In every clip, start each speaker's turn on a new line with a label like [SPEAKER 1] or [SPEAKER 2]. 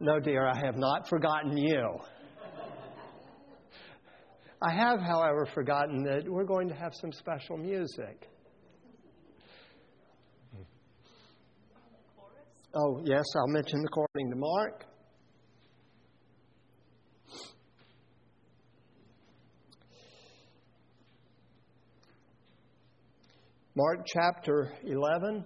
[SPEAKER 1] No, dear, I have not forgotten you. I have, however, forgotten that we're going to have some special music. Oh, yes, I'll mention according to Mark. Mark chapter 11,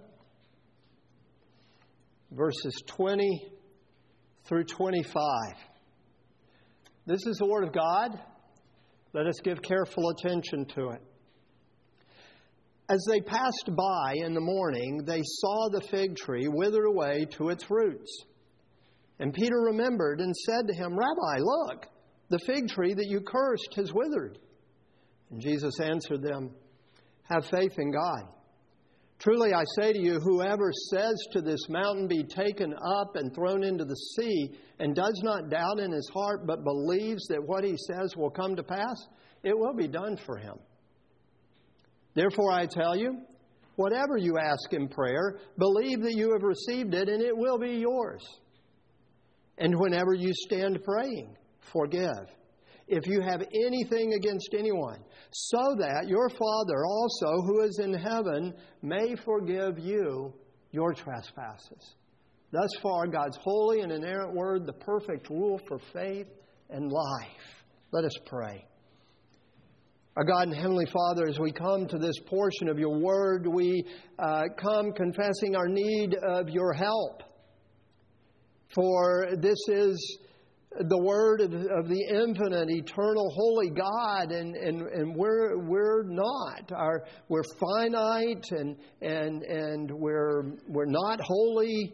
[SPEAKER 1] verses 20 through 25. This is the Word of God. Let us give careful attention to it. As they passed by in the morning, they saw the fig tree withered away to its roots. And Peter remembered and said to him, Rabbi, look, the fig tree that you cursed has withered. And Jesus answered them, have faith in God. Truly I say to you, whoever says to this mountain, be taken up and thrown into the sea, and does not doubt in his heart, but believes that what he says will come to pass, it will be done for him. Therefore I tell you, whatever you ask in prayer, believe that you have received it, and it will be yours. And whenever you stand praying, forgive, if you have anything against anyone, so that your Father also, who is in heaven, may forgive you your trespasses. Thus far, God's holy and inerrant word, the perfect rule for faith and life. Let us pray. Our God and Heavenly Father, as we come to this portion of your word, we come confessing our need of your help. For this is the word of the infinite, eternal, holy God, and we're not. We're finite and we're not holy.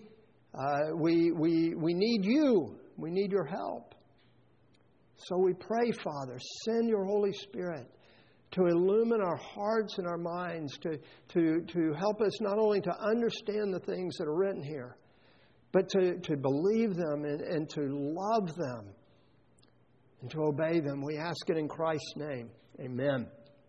[SPEAKER 1] We need you. We need your help. So we pray, Father, send your Holy Spirit to illumine our hearts and our minds, to help us not only to understand the things that are written here, but to believe them and to love them and to obey them. We ask it in Christ's name. Amen.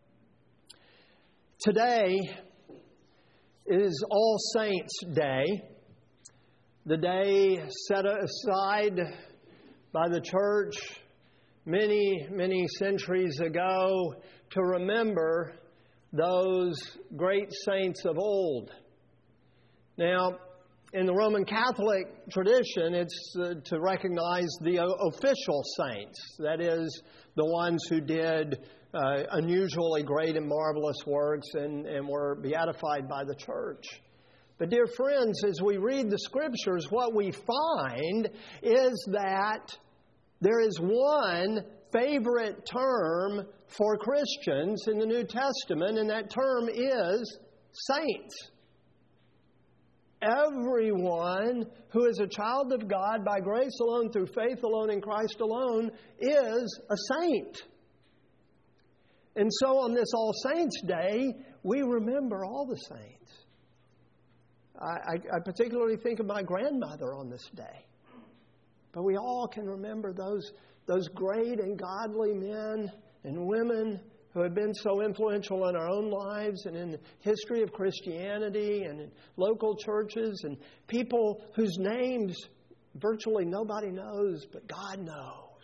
[SPEAKER 1] Today is All Saints' Day, the day set aside by the church many, many centuries ago to remember those great saints of old. Now, in the Roman Catholic tradition, it's to recognize the official saints. That is, the ones who did unusually great and marvelous works and were beatified by the church. But dear friends, as we read the Scriptures, what we find is that there is one favorite term for Christians in the New Testament, and that term is saints. Everyone who is a child of God by grace alone, through faith alone, in Christ alone, is a saint. And so on this All Saints' Day, we remember all the saints. I particularly think of my grandmother on this day. But we all can remember those great and godly men and women who have been so influential in our own lives and in the history of Christianity and in local churches, and people whose names virtually nobody knows, but God knows.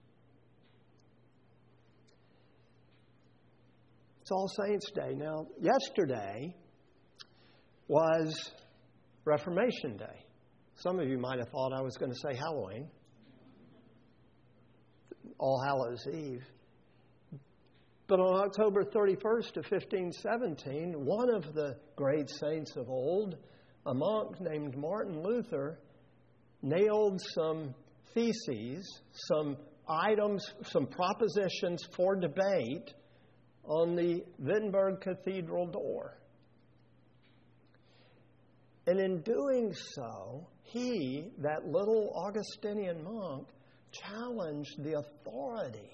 [SPEAKER 1] It's All Saints' Day. Now, yesterday was Reformation Day. Some of you might have thought I was going to say Halloween. All Hallows Eve. But on October 31st of 1517, one of the great saints of old, a monk named Martin Luther, nailed some theses, some items, some propositions for debate on the Wittenberg Cathedral door. And in doing so, he, that little Augustinian monk, challenged the authority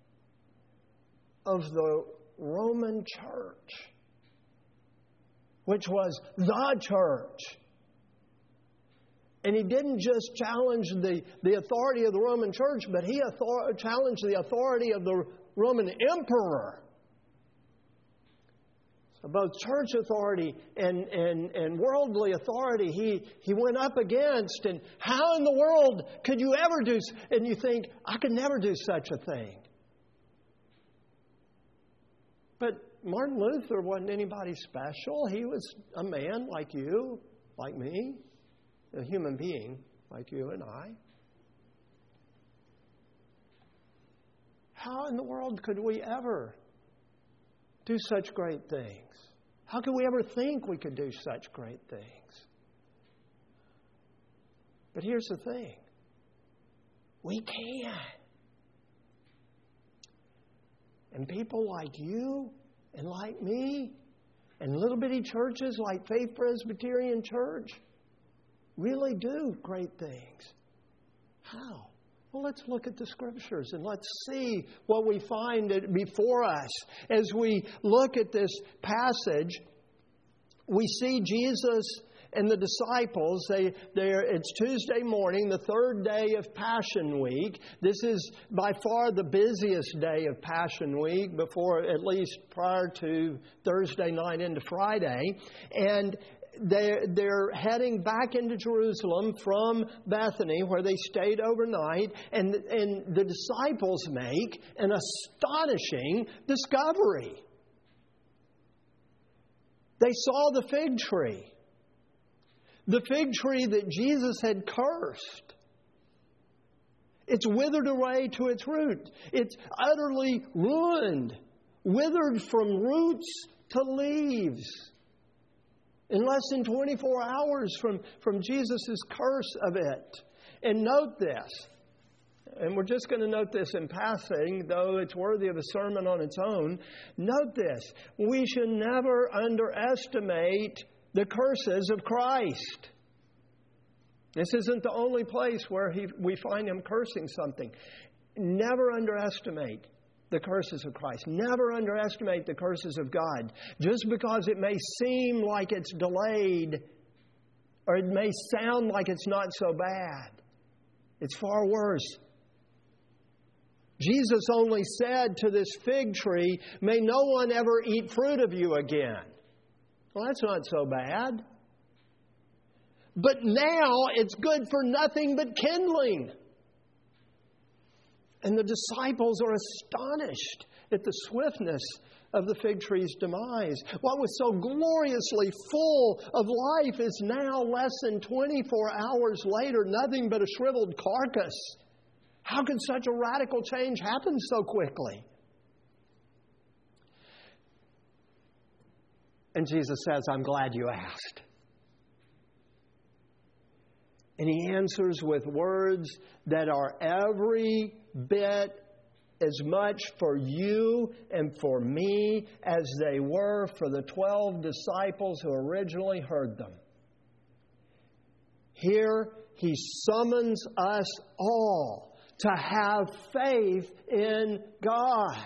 [SPEAKER 1] of the Roman Church, which was the church. And he didn't just challenge the authority of the Roman Church, but he challenged the authority of the Roman Emperor. of both church authority and worldly authority he went up against. And how in the world could you ever do... And you think, I could never do such a thing. But Martin Luther wasn't anybody special. He was a man like you, like me, a human being like you and I. How in the world could we ever do such great things? How could we ever think we could do such great things? But here's the thing. We can. And people like you and like me and little bitty churches like Faith Presbyterian Church really do great things. How? Well, let's look at the Scriptures and let's see what we find before us. As we look at this passage, we see Jesus and the disciples. It's Tuesday morning, the third day of Passion Week. This is by far the busiest day of Passion Week, before at least prior to Thursday night into Friday. And they're heading back into Jerusalem from Bethany, where they stayed overnight, and the disciples make an astonishing discovery. They saw the fig tree. The fig tree that Jesus had cursed. It's withered away to its root. It's utterly ruined, withered from roots to leaves. In less than 24 hours from Jesus' curse of it. And note this, and we're just going to note this in passing, though it's worthy of a sermon on its own. Note this, we should never underestimate the curses of Christ. This isn't the only place where we find Him cursing something. Never underestimate the curses of Christ. Never underestimate the curses of God. Just because it may seem like it's delayed, or it may sound like it's not so bad, it's far worse. Jesus only said to this fig tree, "May no one ever eat fruit of you again." Well, that's not so bad. But now it's good for nothing but kindling. And the disciples are astonished at the swiftness of the fig tree's demise. What was so gloriously full of life is now, less than 24 hours later, nothing but a shriveled carcass. How could such a radical change happen so quickly? And Jesus says, "I'm glad you asked." And He answers with words that are every bit as much for you and for me as they were for the 12 disciples who originally heard them. Here He summons us all to have faith in God.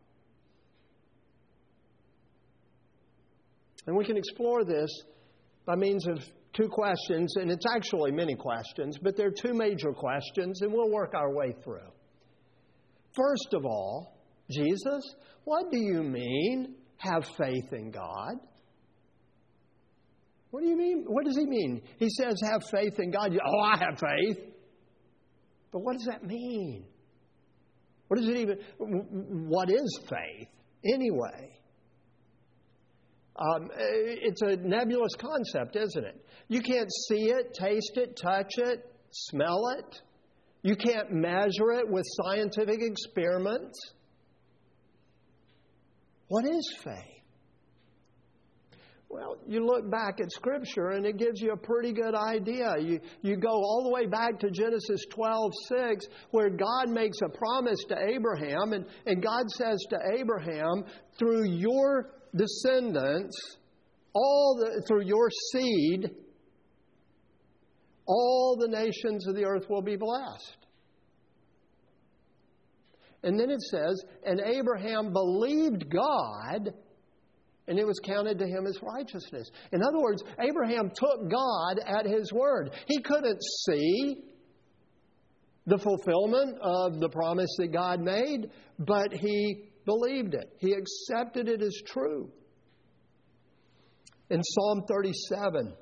[SPEAKER 1] And we can explore this by means of two questions, and it's actually many questions, but there are two major questions, and we'll work our way through. First of all, Jesus, what do you mean, have faith in God? What do you mean? What does He mean? He says, have faith in God. Oh, I have faith. But what does that mean? What is faith anyway? It's a nebulous concept, isn't it? You can't see it, taste it, touch it, smell it. You can't measure it with scientific experiments. What is faith? Well, you look back at Scripture and it gives you a pretty good idea. You go all the way back to Genesis 12:6, where God makes a promise to Abraham, and God says to Abraham, through your descendants, through your seed, all the nations of the earth will be blessed. And then it says, and Abraham believed God, and it was counted to him as righteousness. In other words, Abraham took God at His word. He couldn't see the fulfillment of the promise that God made, but he believed it. He accepted it as true. In Psalm 37,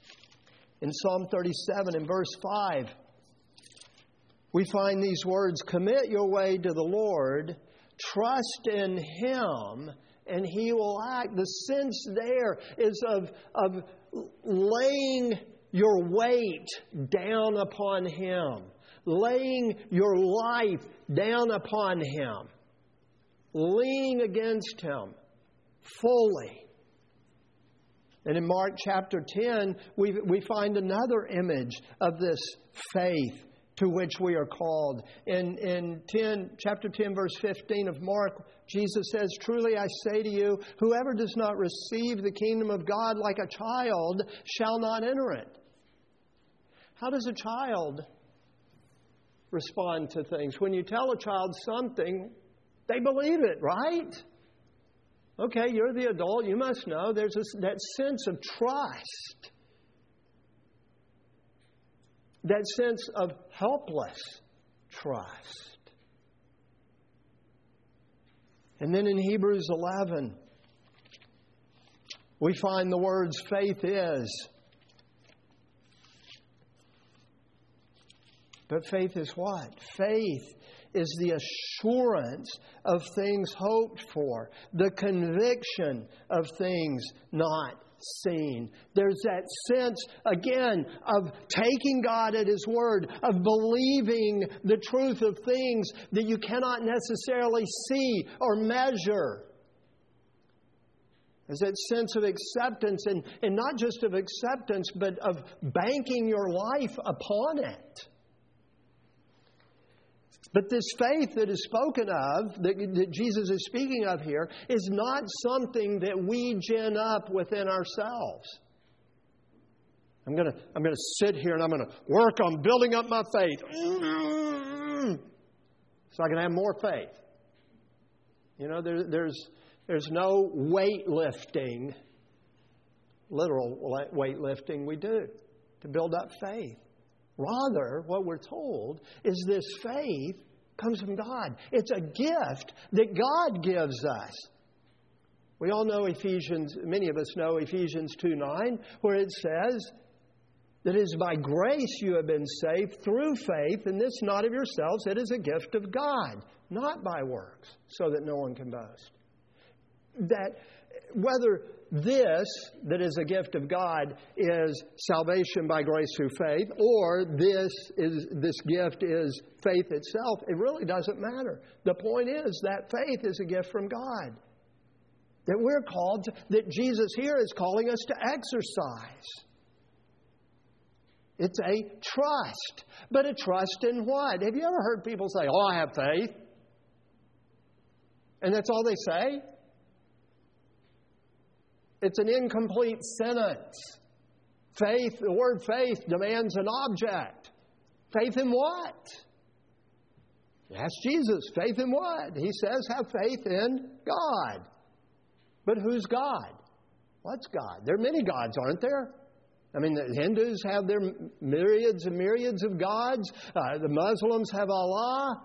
[SPEAKER 1] in verse 5, we find these words, "Commit your way to the Lord, trust in Him, and He will act." The sense there is of laying your weight down upon Him, laying your life down upon Him, leaning against Him fully. And in Mark chapter 10, we find another image of this faith to which we are called. In chapter 10, verse 15 of Mark, Jesus says, "Truly I say to you, whoever does not receive the kingdom of God like a child shall not enter it." How does a child respond to things? When you tell a child something, they believe it, right? Okay, you're the adult, you must know. There's that sense of trust. That sense of helpless trust. And then in Hebrews 11, we find the words, "Faith is." But faith is what? Faith is the assurance of things hoped for, the conviction of things not seen. There's that sense, again, of taking God at His word, of believing the truth of things that you cannot necessarily see or measure. There's that sense of acceptance, and not just of acceptance, but of banking your life upon it. But this faith that is spoken of, that Jesus is speaking of here, is not something that we gin up within ourselves. I'm going to sit here and I'm going to work on building up my faith, so I can have more faith. You know, there's no weightlifting, literal weightlifting we do to build up faith. Rather, what we're told is this faith comes from God. It's a gift that God gives us. We all know Ephesians, many of us know Ephesians 2:9, where it says that it is by grace you have been saved through faith, and this not of yourselves, it is a gift of God, not by works, so that no one can boast. That whether this, that is a gift of God, is salvation by grace through faith, or this gift is faith itself, it really doesn't matter. The point is that faith is a gift from God. That we're called to, that Jesus here is calling us to exercise. It's a trust. But a trust in what? Have you ever heard people say, "Oh, I have faith"? And that's all they say? It's an incomplete sentence. Faith, the word faith demands an object. Faith in what? Ask Jesus, faith in what? He says, have faith in God. But who's God? What's God? There are many gods, aren't there? I mean, the Hindus have their myriads and myriads of gods. The Muslims have Allah.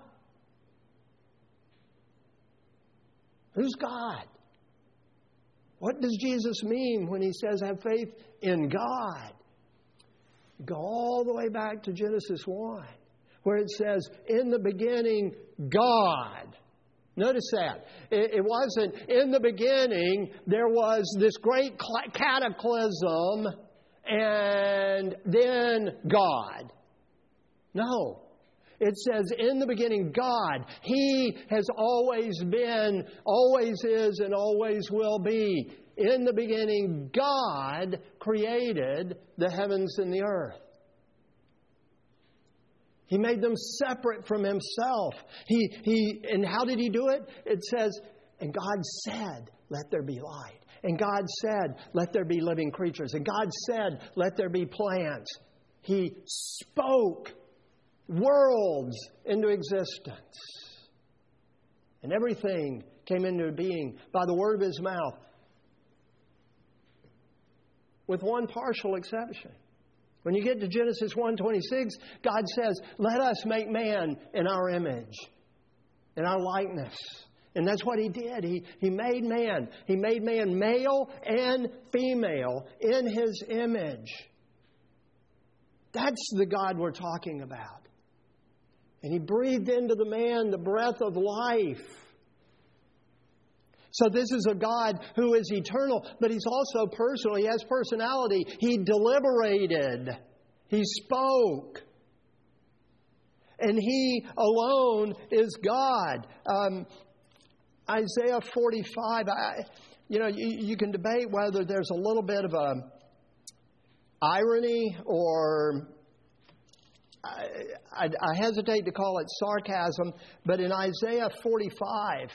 [SPEAKER 1] Who's God? What does Jesus mean when He says have faith in God? Go all the way back to Genesis 1, where it says, in the beginning, God. Notice that. It wasn't in the beginning, there was this great cataclysm and then God. No. It says, in the beginning, God. He has always been, always is, and always will be. In the beginning, God created the heavens and the earth. He made them separate from Himself. And how did He do it? It says, and God said, let there be light. And God said, let there be living creatures. And God said, let there be plants. He spoke worlds into existence. And everything came into being by the word of His mouth, with one partial exception. When you get to Genesis 1:26, God says, let us make man in our image, in our likeness. And that's what He did. He made man. He made man male and female in His image. That's the God we're talking about. And He breathed into the man the breath of life. So this is a God who is eternal, but He's also personal. He has personality. He deliberated. He spoke. And He alone is God. Isaiah 45, you can debate whether there's a little bit of a irony or I hesitate to call it sarcasm, but in Isaiah 45,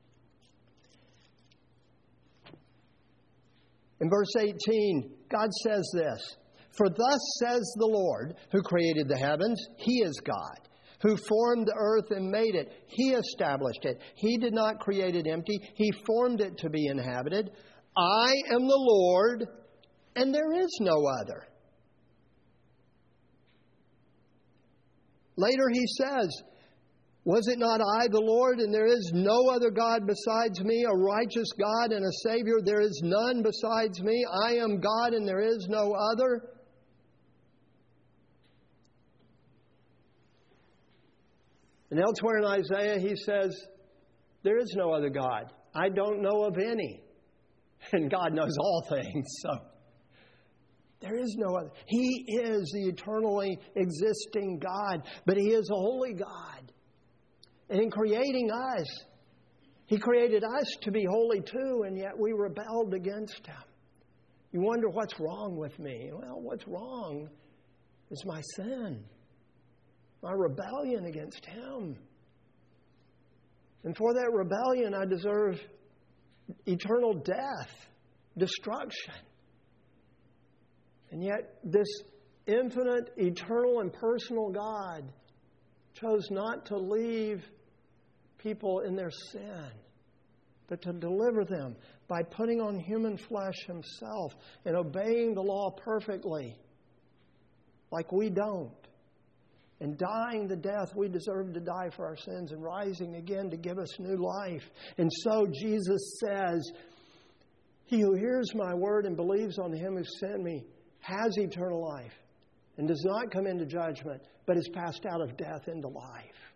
[SPEAKER 1] in verse 18, God says this, "For thus says the Lord, who created the heavens, He is God. Who formed the earth and made it. He established it. He did not create it empty. He formed it to be inhabited. I am the Lord, and there is no other." Later He says, "Was it not I, the Lord, and there is no other God besides me, a righteous God and a Savior? There is none besides me. I am God, and there is no other." And elsewhere in Isaiah, He says, "There is no other God. I don't know of any." And God knows all things, so there is no other. He is the eternally existing God, but He is a holy God. And in creating us, He created us to be holy too, and yet we rebelled against Him. You wonder, what's wrong with me? Well, what's wrong is my sin. My rebellion against Him. And for that rebellion, I deserve eternal death, destruction. And yet, this infinite, eternal, and personal God chose not to leave people in their sin, but to deliver them by putting on human flesh Himself and obeying the law perfectly, like we don't. And dying the death we deserve to die for our sins, and rising again to give us new life. And so Jesus says, "He who hears my word and believes on Him who sent me has eternal life and does not come into judgment, but is passed out of death into life."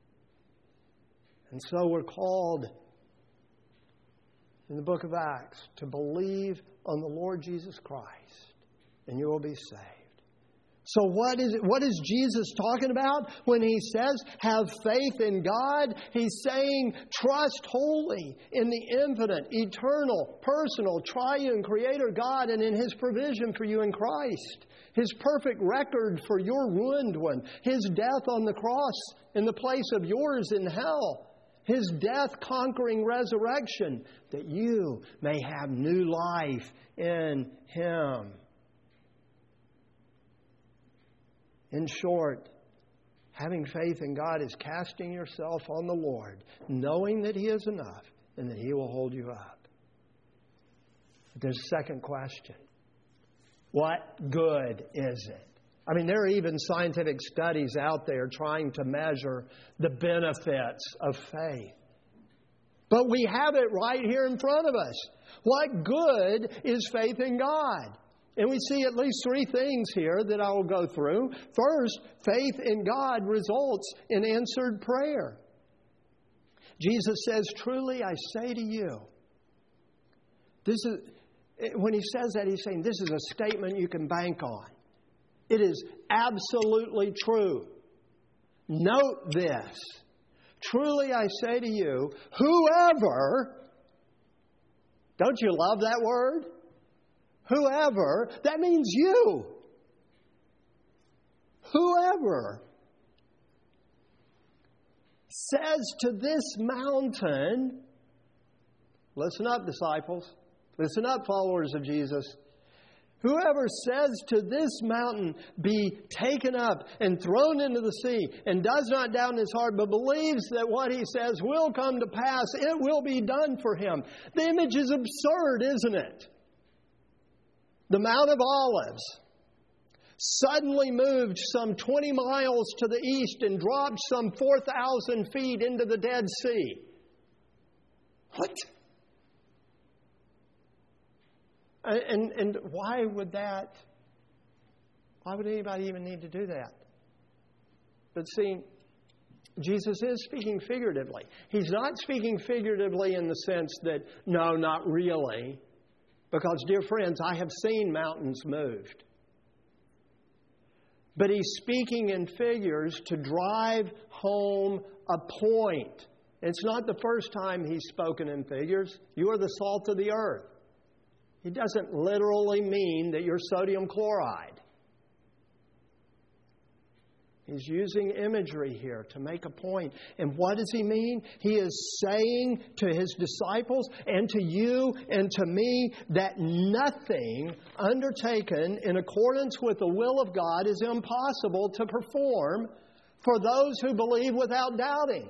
[SPEAKER 1] And so we're called in the book of Acts to believe on the Lord Jesus Christ, and you will be saved. So what is Jesus talking about when He says, have faith in God? He's saying, trust wholly in the infinite, eternal, personal, triune Creator God and in His provision for you in Christ. His perfect record for your ruined one. His death on the cross in the place of yours in hell. His death conquering resurrection, that you may have new life in Him. In short, having faith in God is casting yourself on the Lord, knowing that He is enough and that He will hold you up. There's a second question. What good is it? I mean, there are even scientific studies out there trying to measure the benefits of faith. But we have it right here in front of us. What good is faith in God? And we see at least three things here that I will go through. First, faith in God results in answered prayer. Jesus says, "Truly I say to you." When He says that, He's saying this is a statement you can bank on. It is absolutely true. Note this. "Truly I say to you, whoever," don't you love that word? Whoever, that means you. Whoever says to this mountain, listen up, disciples, listen up, followers of Jesus. Whoever says to this mountain, be taken up and thrown into the sea, and does not doubt in his heart, but believes that what he says will come to pass, it will be done for him. The image is absurd, isn't it? The Mount of Olives suddenly moved some 20 miles to the east and dropped some 4,000 feet into the Dead Sea. What? And why would anybody even need to do that? But see, Jesus is speaking figuratively. He's not speaking figuratively in the sense that, no, not really. Because, dear friends, I have seen mountains moved. But He's speaking in figures to drive home a point. It's not the first time He's spoken in figures. You are the salt of the earth. He doesn't literally mean that you're sodium chloride. He's using imagery here to make a point. And what does He mean? He is saying to His disciples and to you and to me that nothing undertaken in accordance with the will of God is impossible to perform for those who believe without doubting.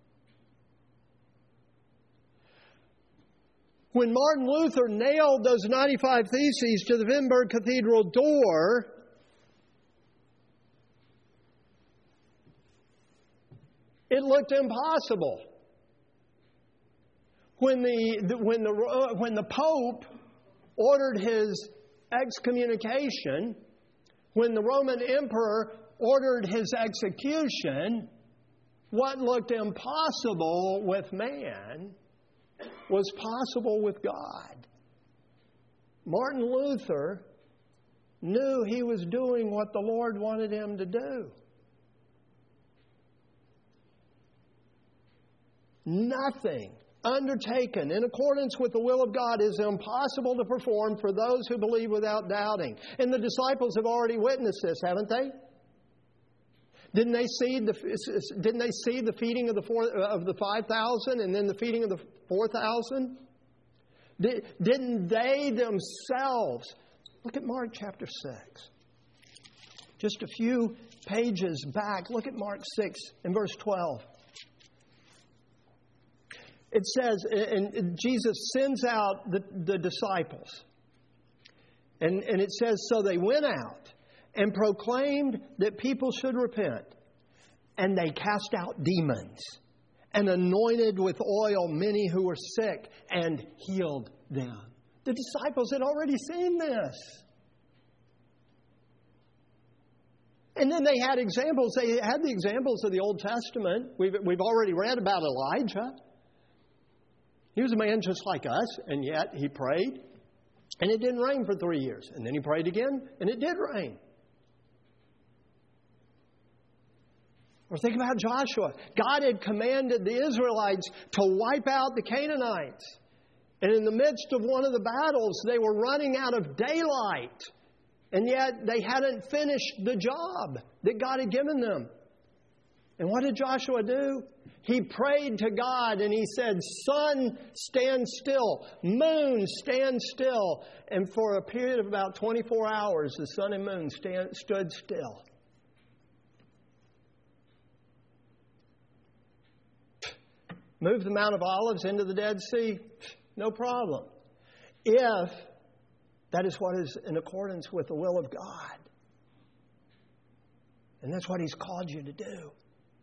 [SPEAKER 1] When Martin Luther nailed those 95 Theses to the Wittenberg Cathedral door, it looked impossible. When the Pope ordered his excommunication, when the Roman Emperor ordered his execution, what looked impossible with man was possible with God. Martin Luther knew he was doing what the Lord wanted him to do. Nothing undertaken in accordance with the will of God is impossible to perform for those who believe without doubting. And the disciples have already witnessed this, haven't they? Didn't they see the feeding of the 5,000 and then the feeding of the 4,000? Didn't they themselves? Look at Mark chapter 6. Just a few pages back, look at Mark 6 and verse 12. It says, and Jesus sends out the disciples. And it says, so they went out and proclaimed that people should repent. And they cast out demons and anointed with oil many who were sick and healed them. The disciples had already seen this. And then they had examples. They had the examples of the Old Testament. We've already read about Elijah. He was a man just like us, and yet he prayed, and it didn't rain for 3 years. And then he prayed again, and it did rain. Or think about Joshua. God had commanded the Israelites to wipe out the Canaanites. And in the midst of one of the battles, they were running out of daylight. And yet they hadn't finished the job that God had given them. And what did Joshua do? He prayed to God and he said, sun, stand still. Moon, stand still. And for a period of about 24 hours, the sun and moon stood still. Move the Mount of Olives into the Dead Sea? No problem. If that is what is in accordance with the will of God. And that's what He's called you to do.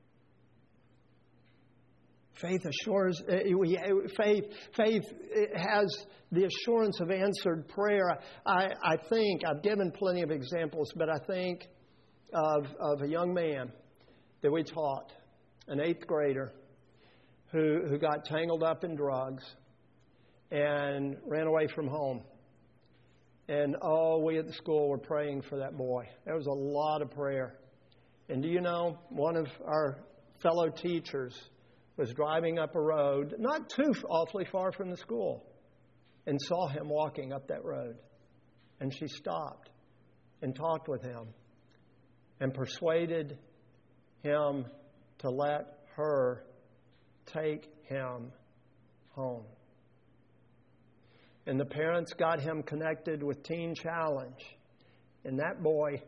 [SPEAKER 1] Faith assures, faith has the assurance of answered prayer. I think, I've given plenty of examples, but I think of a young man that we taught, an 8th grader, who got tangled up in drugs and ran away from home. And we at the school were praying for that boy. There was a lot of prayer. And do you know, one of our fellow teachers was driving up a road, not too awfully far from the school, and saw him walking up that road. And she stopped and talked with him and persuaded him to let her take him home. And the parents got him connected with Teen Challenge. And that boy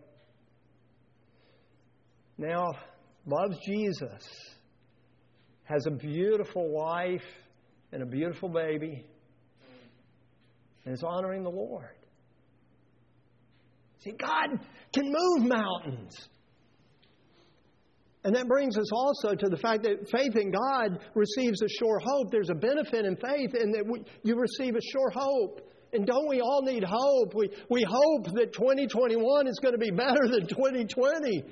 [SPEAKER 1] now loves Jesus, has a beautiful wife and a beautiful baby, and is honoring the Lord. See, God can move mountains. And that brings us also to the fact that faith in God receives a sure hope. There's a benefit in faith in that you receive a sure hope. And don't we all need hope? We hope that 2021 is going to be better than 2020.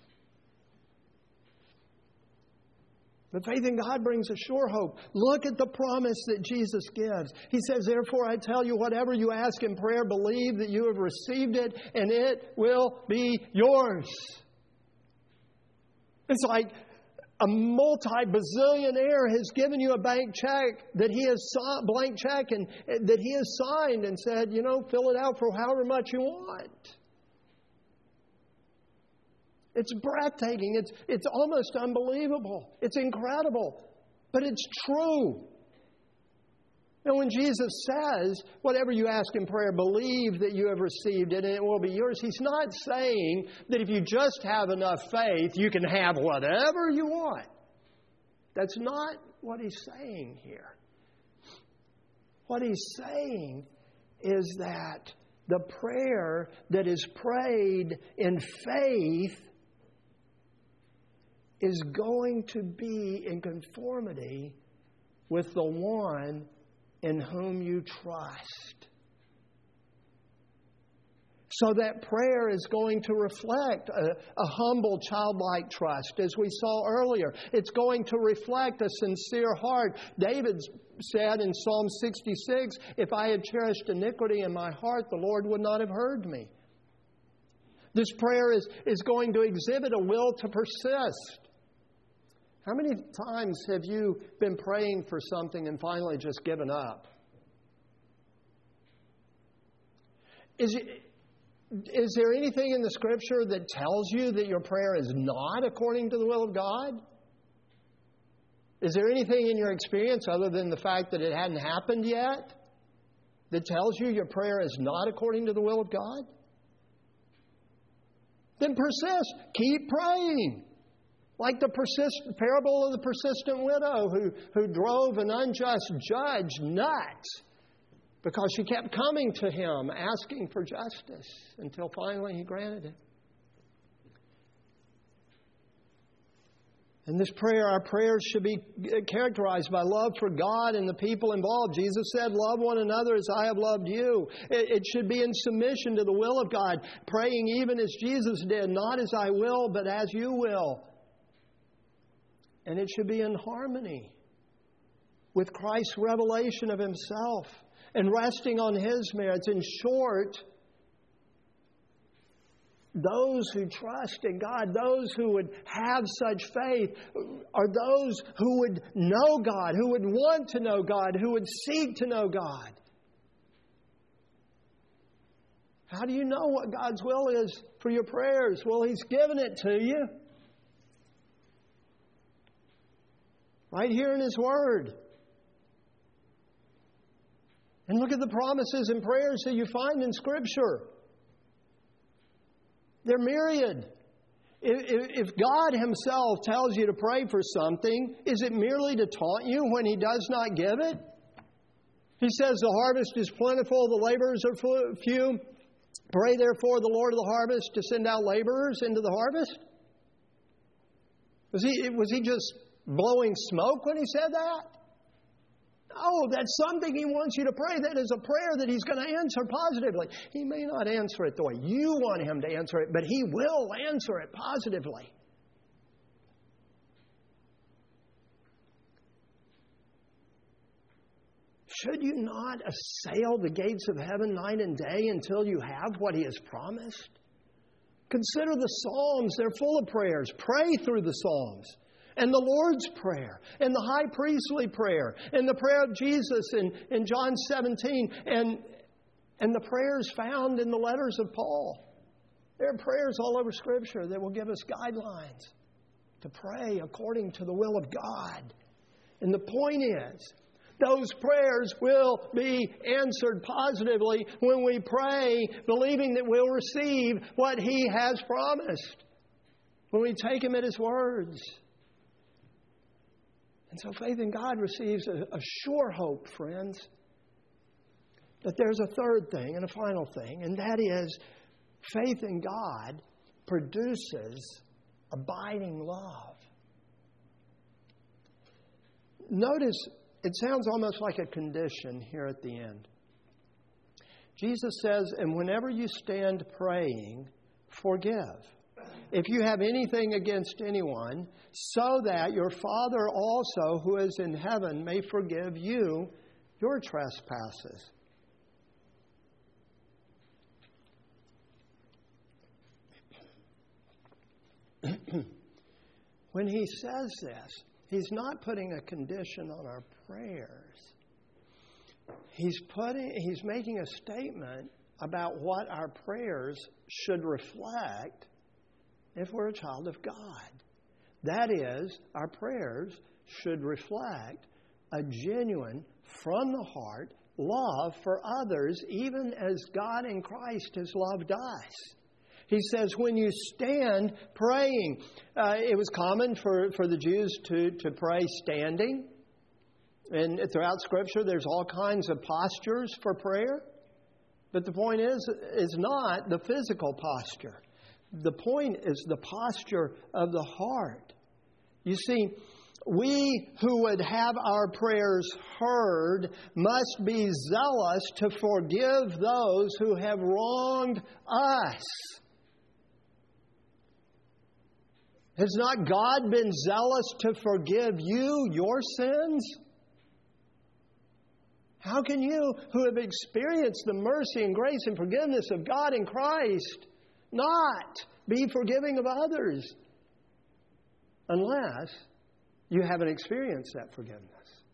[SPEAKER 1] But faith in God brings a sure hope. Look at the promise that Jesus gives. He says, therefore I tell you, whatever you ask in prayer, believe that you have received it and it will be yours. It's like a multi-bazillionaire has given you a blank check that he has signed and said, fill it out for however much you want. It's breathtaking. It's almost unbelievable. It's incredible. But it's true. And when Jesus says, whatever you ask in prayer, believe that you have received it and it will be yours, He's not saying that if you just have enough faith, you can have whatever you want. That's not what He's saying here. What He's saying is that the prayer that is prayed in faith is going to be in conformity with the one in whom you trust. So that prayer is going to reflect a humble, childlike trust, as we saw earlier. It's going to reflect a sincere heart. David said in Psalm 66, if I had cherished iniquity in my heart, the Lord would not have heard me. This prayer is going to exhibit a will to persist. How many times have you been praying for something and finally just given up? Is there anything in the Scripture that tells you that your prayer is not according to the will of God? Is there anything in your experience other than the fact that it hadn't happened yet that tells you your prayer is not according to the will of God? Then persist. Keep praying. Like the parable of the persistent widow who drove an unjust judge nuts because she kept coming to him asking for justice until finally he granted it. In this prayer, our prayers should be characterized by love for God and the people involved. Jesus said, love one another as I have loved you. It should be in submission to the will of God, praying even as Jesus did, not as I will, but as you will. And it should be in harmony with Christ's revelation of Himself and resting on His merits. In short, those who trust in God, those who would have such faith, are those who would know God, who would want to know God, who would seek to know God. How do you know what God's will is for your prayers? Well, He's given it to you. Right here in His Word. And look at the promises and prayers that you find in Scripture. They're myriad. If God Himself tells you to pray for something, is it merely to taunt you when He does not give it? He says the harvest is plentiful, the laborers are few. Pray therefore the Lord of the harvest to send out laborers into the harvest. Was he just blowing smoke when He said that? No, that's something He wants you to pray. That is a prayer that He's going to answer positively. He may not answer it the way you want Him to answer it, but He will answer it positively. Should you not assail the gates of heaven night and day until you have what He has promised? Consider the Psalms. They're full of prayers. Pray through the Psalms. And the Lord's Prayer, and the high priestly prayer, and the prayer of Jesus in John 17, and the prayers found in the letters of Paul. There are prayers all over Scripture that will give us guidelines to pray according to the will of God. And the point is, those prayers will be answered positively when we pray, believing that we'll receive what He has promised, when we take Him at His words. And so faith in God receives a sure hope, friends. But there's a third thing and a final thing, and that is faith in God produces abiding love. Notice, it sounds almost like a condition here at the end. Jesus says, and whenever you stand praying, forgive. If you have anything against anyone, so that your Father also, who is in heaven, may forgive you your trespasses. When he says this, he's not putting a condition on our prayers. He's making a statement about what our prayers should reflect if we're a child of God. That is, our prayers should reflect a genuine, from the heart, love for others, even as God in Christ has loved us. He says, when you stand praying, it was common for the Jews to pray standing. And throughout Scripture, there's all kinds of postures for prayer. But the point is not the physical posture. The point is the posture of the heart. You see, we who would have our prayers heard must be zealous to forgive those who have wronged us. Has not God been zealous to forgive you your sins? How can you, who have experienced the mercy and grace and forgiveness of God in Christ, not be forgiving of others unless you haven't experienced that forgiveness?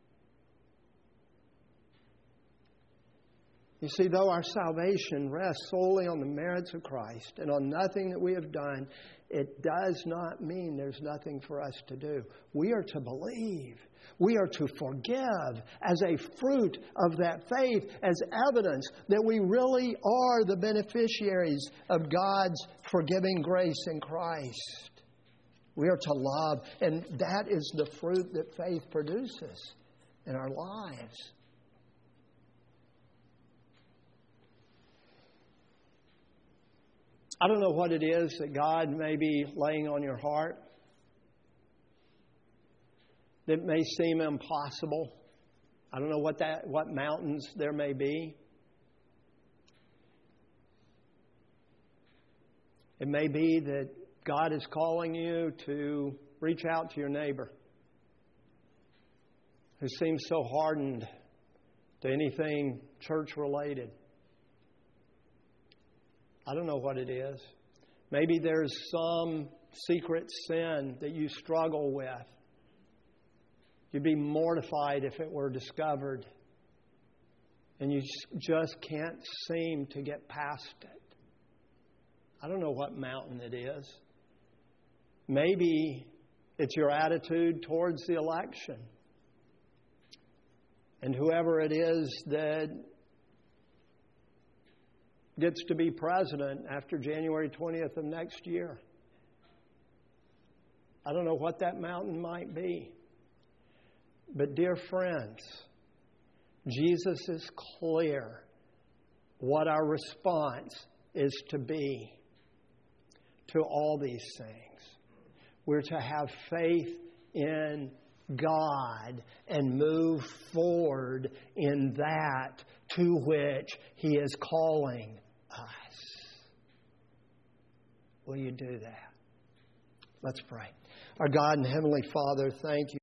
[SPEAKER 1] You see, though our salvation rests solely on the merits of Christ and on nothing that we have done, it does not mean there's nothing for us to do. We are to believe. We are to forgive as a fruit of that faith, as evidence that we really are the beneficiaries of God's forgiving grace in Christ. We are to love, and that is the fruit that faith produces in our lives. I don't know what it is that God may be laying on your heart that may seem impossible. I don't know what mountains there may be. It may be that God is calling you to reach out to your neighbor who seems so hardened to anything church-related. I don't know what it is. Maybe there's some secret sin that you struggle with. You'd be mortified if it were discovered. And you just can't seem to get past it. I don't know what mountain it is. Maybe it's your attitude towards the election. And whoever it is that gets to be president after January 20th of next year. I don't know what that mountain might be. But dear friends, Jesus is clear what our response is to be to all these things. We're to have faith in God and move forward in that to which He is calling us. Will you do that? Let's pray. Our God and Heavenly Father, thank you.